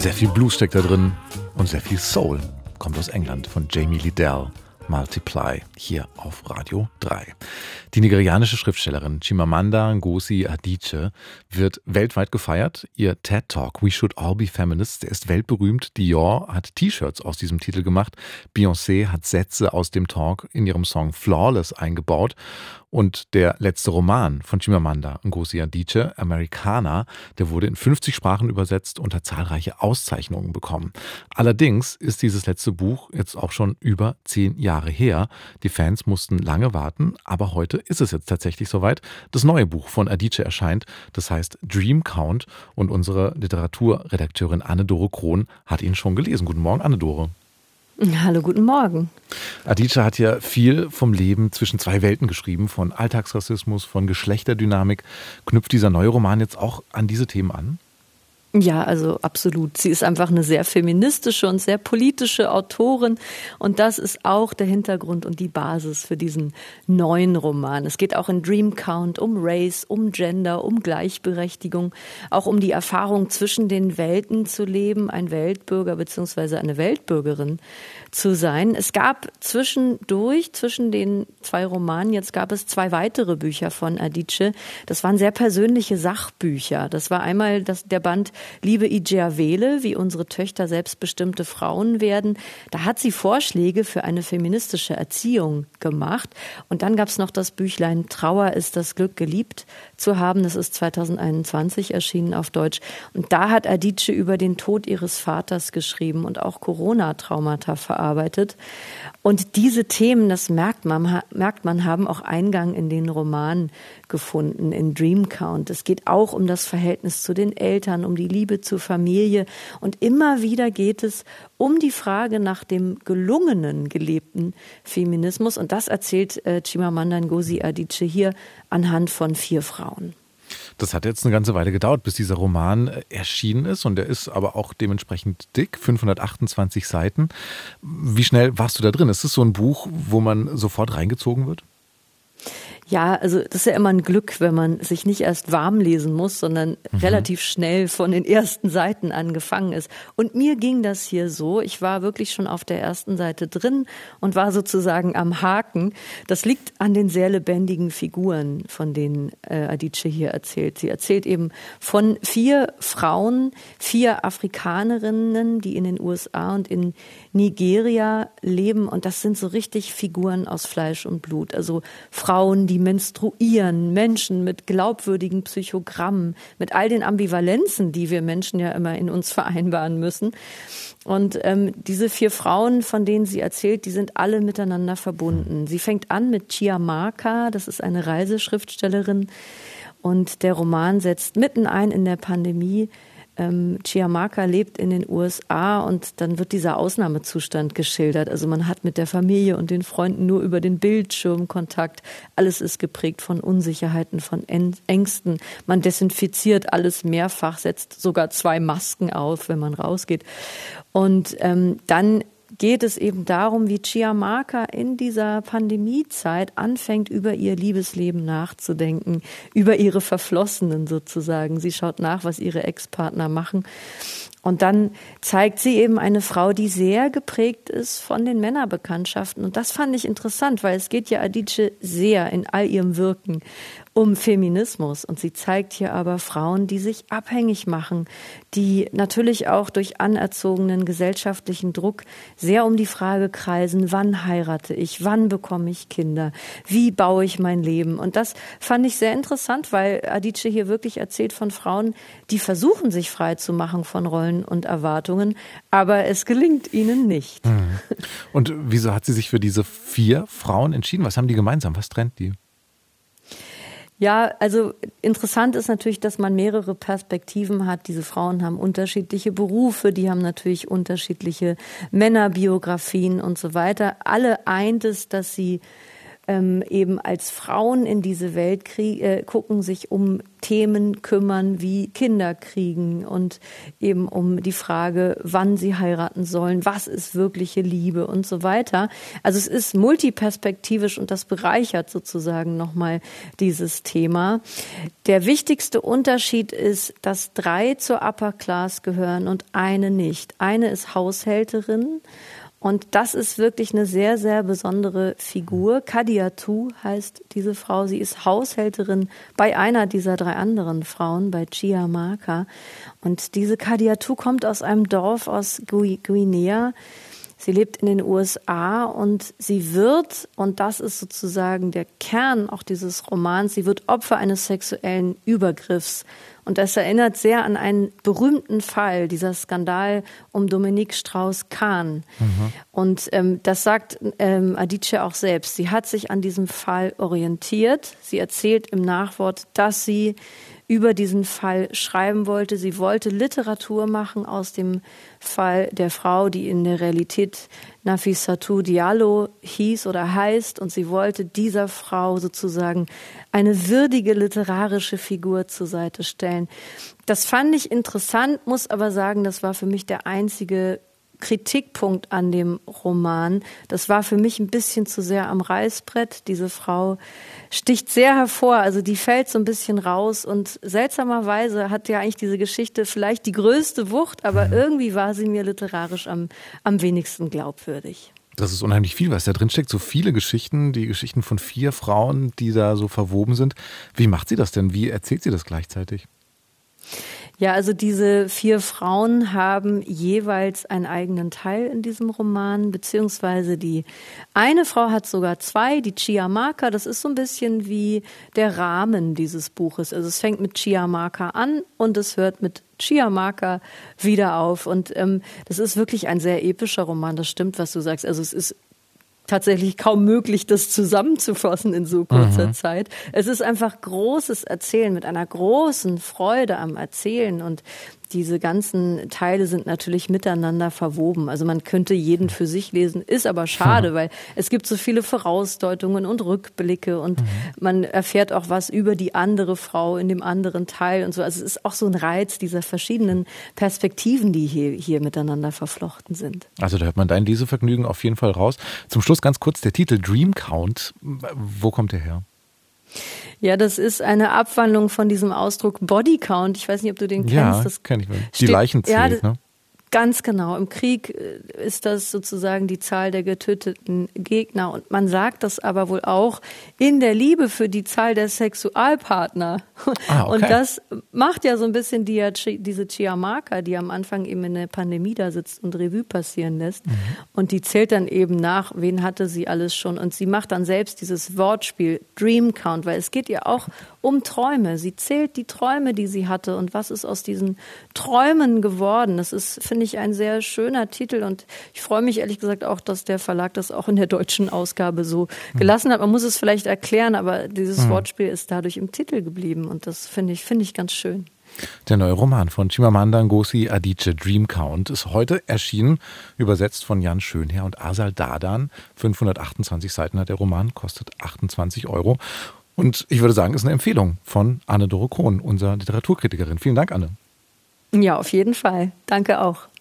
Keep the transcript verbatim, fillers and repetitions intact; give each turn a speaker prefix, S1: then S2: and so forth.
S1: Sehr viel Blues steckt da drin und sehr viel Soul. Kommt aus England von Jamie Liddell. Multiply, hier auf Radio drei. Die nigerianische Schriftstellerin Chimamanda Ngozi Adichie wird weltweit gefeiert. Ihr TED-Talk We Should All Be Feminists, der ist weltberühmt. Dior hat T-Shirts aus diesem Titel gemacht. Beyoncé hat Sätze aus dem Talk in ihrem Song Flawless eingebaut. Und der letzte Roman von Chimamanda Ngozi Adichie, Americana, der wurde in fünfzig Sprachen übersetzt und hat zahlreiche Auszeichnungen bekommen. Allerdings ist dieses letzte Buch jetzt auch schon über zehn Jahre her. Die Fans mussten lange warten, aber heute ist es jetzt tatsächlich soweit. Das neue Buch von Adichie erscheint, das heißt Dream Count, und unsere Literaturredakteurin Anne-Dore Krohn hat ihn schon gelesen. Guten Morgen, Anne-Dore.
S2: Hallo, guten Morgen.
S1: Adichie hat ja viel vom Leben zwischen zwei Welten geschrieben, von Alltagsrassismus, von Geschlechterdynamik. Knüpft dieser neue Roman jetzt auch an diese Themen an?
S2: Ja, also absolut. Sie ist einfach eine sehr feministische und sehr politische Autorin. Und das ist auch der Hintergrund und die Basis für diesen neuen Roman. Es geht auch in Dream Count um Race, um Gender, um Gleichberechtigung, auch um die Erfahrung zwischen den Welten zu leben, ein Weltbürger bzw. eine Weltbürgerin zu sein. Es gab zwischendurch, zwischen den zwei Romanen, jetzt gab es zwei weitere Bücher von Adichie. Das waren sehr persönliche Sachbücher. Das war einmal das, der Band Liebe Ijewele, wie unsere Töchter selbstbestimmte Frauen werden. Da hat sie Vorschläge für eine feministische Erziehung gemacht. Und dann gab es noch das Büchlein Trauer ist das Glück, geliebt zu haben. Das ist zweitausendeinundzwanzig erschienen auf Deutsch. Und da hat Adichie über den Tod ihres Vaters geschrieben und auch Corona-Traumata verarbeitet. Und diese Themen, das merkt man, merkt man, haben auch Eingang in den Roman gefunden, in Dream Count. Es geht auch um das Verhältnis zu den Eltern, um die Liebe zur Familie. Und immer wieder geht es um die Frage nach dem gelungenen, gelebten Feminismus. Und das erzählt äh, Chimamanda Ngozi Adichie hier anhand von vier Frauen.
S1: Das hat jetzt eine ganze Weile gedauert, bis dieser Roman erschienen ist, und der ist aber auch dementsprechend dick, fünfhundertachtundzwanzig Seiten. Wie schnell warst du da drin? Ist es so ein Buch, wo man sofort reingezogen wird?
S2: Ja, also das ist ja immer ein Glück, wenn man sich nicht erst warm lesen muss, sondern mhm. relativ schnell von den ersten Seiten angefangen ist. Und mir ging das hier so, ich war wirklich schon auf der ersten Seite drin und war sozusagen am Haken. Das liegt an den sehr lebendigen Figuren, von denen äh, Adichie hier erzählt. Sie erzählt eben von vier Frauen, vier Afrikanerinnen, die in den U S A und in Nigeria leben, und das sind so richtig Figuren aus Fleisch und Blut. Also Frauen, die menstruieren, Menschen mit glaubwürdigen Psychogrammen, mit all den Ambivalenzen, die wir Menschen ja immer in uns vereinbaren müssen. Und ähm, diese vier Frauen, von denen sie erzählt, die sind alle miteinander verbunden. Sie fängt an mit Chiamaka, das ist eine Reiseschriftstellerin, und der Roman setzt mitten ein in der Pandemie. Ähm, Chiamaka lebt in den U S A, und dann wird dieser Ausnahmezustand geschildert. Also man hat mit der Familie und den Freunden nur über den Bildschirm Kontakt. Alles ist geprägt von Unsicherheiten, von Ängsten. Man desinfiziert alles mehrfach, setzt sogar zwei Masken auf, wenn man rausgeht. Und ähm, dann geht es eben darum, wie Chiamaka in dieser Pandemiezeit anfängt, über ihr Liebesleben nachzudenken, über ihre Verflossenen sozusagen. Sie schaut nach, was ihre Ex-Partner machen. Und dann zeigt sie eben eine Frau, die sehr geprägt ist von den Männerbekanntschaften. Und das fand ich interessant, weil es geht ja Adichie sehr in all ihrem Wirken um Feminismus. Und sie zeigt hier aber Frauen, die sich abhängig machen, die natürlich auch durch anerzogenen gesellschaftlichen Druck sehr um die Frage kreisen, wann heirate ich, wann bekomme ich Kinder, wie baue ich mein Leben. Und das fand ich sehr interessant, weil Adichie hier wirklich erzählt von Frauen, die versuchen, sich frei zu machen von Rollen und Erwartungen, aber es gelingt ihnen nicht.
S1: Und wieso hat sie sich für diese vier Frauen entschieden? Was haben die gemeinsam? Was trennt die?
S2: Ja, also interessant ist natürlich, dass man mehrere Perspektiven hat. Diese Frauen haben unterschiedliche Berufe, die haben natürlich unterschiedliche Männerbiografien und so weiter. Alle eint es, dass sie ähm, eben als Frauen in diese Welt krie- äh, gucken, sich um Themen kümmern wie Kinder kriegen und eben um die Frage, wann sie heiraten sollen, was ist wirkliche Liebe und so weiter. Also es ist multiperspektivisch und das bereichert sozusagen nochmal dieses Thema. Der wichtigste Unterschied ist, dass drei zur Upper Class gehören und eine nicht. Eine ist Haushälterin. Und das ist wirklich eine sehr, sehr besondere Figur. Kadiatu heißt diese Frau. Sie ist Haushälterin bei einer dieser drei anderen Frauen, bei Chiamaka. Und diese Kadiatu kommt aus einem Dorf aus Guinea. Sie lebt in den U S A und sie wird, und das ist sozusagen der Kern auch dieses Romans, sie wird Opfer eines sexuellen Übergriffs. Und das erinnert sehr an einen berühmten Fall, dieser Skandal um Dominique Strauss-Kahn. Mhm. Und ähm, das sagt ähm, Adichie auch selbst. Sie hat sich an diesem Fall orientiert. Sie erzählt im Nachwort, dass sie über diesen Fall schreiben wollte. Sie wollte Literatur machen aus dem Fall der Frau, die in der Realität Nafissatou Diallo hieß oder heißt. Und sie wollte dieser Frau sozusagen eine würdige literarische Figur zur Seite stellen. Das fand ich interessant, muss aber sagen, das war für mich der einzige Kritikpunkt an dem Roman. Das war für mich ein bisschen zu sehr am Reißbrett. Diese Frau sticht sehr hervor, also die fällt so ein bisschen raus und seltsamerweise hat ja eigentlich diese Geschichte vielleicht die größte Wucht, aber irgendwie war sie mir literarisch am, am wenigsten glaubwürdig.
S1: Das ist unheimlich viel, was da drin steckt. So viele Geschichten, die Geschichten von vier Frauen, die da so verwoben sind. Wie macht sie das denn? Wie erzählt sie das gleichzeitig?
S2: Ja, also diese vier Frauen haben jeweils einen eigenen Teil in diesem Roman, beziehungsweise die eine Frau hat sogar zwei, die Chiamaka, das ist so ein bisschen wie der Rahmen dieses Buches. Also es fängt mit Chiamaka an und es hört mit Chiamaka wieder auf. Und ähm, das ist wirklich ein sehr epischer Roman, das stimmt, was du sagst. Also es ist tatsächlich kaum möglich, das zusammenzufassen in so kurzer mhm. Zeit. Es ist einfach großes Erzählen mit einer großen Freude am Erzählen und diese ganzen Teile sind natürlich miteinander verwoben. Also man könnte jeden für sich lesen, ist aber schade, weil es gibt so viele Vorausdeutungen und Rückblicke und mhm. man erfährt auch was über die andere Frau in dem anderen Teil und so. Also es ist auch so ein Reiz dieser verschiedenen Perspektiven, die hier, hier miteinander verflochten sind.
S1: Also da hört man dein Lesevergnügen auf jeden Fall raus. Zum Schluss ganz kurz der Titel Dream Count. Wo kommt der her?
S2: Ja, das ist eine Abwandlung von diesem Ausdruck Body Count. Ich weiß nicht, ob du den kennst.
S1: Ja,
S2: das
S1: kenn ich. Die Leichen zählt,
S2: ja,
S1: ne?
S2: Ganz genau. Im Krieg ist das sozusagen die Zahl der getöteten Gegner. Und man sagt das aber wohl auch in der Liebe für die Zahl der Sexualpartner. Ah, okay. Und das macht ja so ein bisschen die, diese Chiamaka, die am Anfang eben in der Pandemie da sitzt und Revue passieren lässt. Mhm. Und die zählt dann eben nach, wen hatte sie alles schon. Und sie macht dann selbst dieses Wortspiel Dream Count, weil es geht ihr auch um Träume. Sie zählt die Träume, die sie hatte und was ist aus diesen Träumen geworden. Das ist, finde ich, ein sehr schöner Titel und ich freue mich ehrlich gesagt auch, dass der Verlag das auch in der deutschen Ausgabe so gelassen hat. Man muss es vielleicht erklären, aber dieses mhm. Wortspiel ist dadurch im Titel geblieben und das finde ich, finde ich ganz schön.
S1: Der neue Roman von Chimamanda Ngozi Adichie, Dream Count, ist heute erschienen, übersetzt von Jan Schönherr und Asal Dadan. fünfhundertachtundzwanzig Seiten hat der Roman, kostet achtundzwanzig Euro. Und ich würde sagen, ist eine Empfehlung von Anne-Dore Krohn, unserer Literaturkritikerin. Vielen Dank, Anne.
S2: Ja, auf jeden Fall. Danke auch.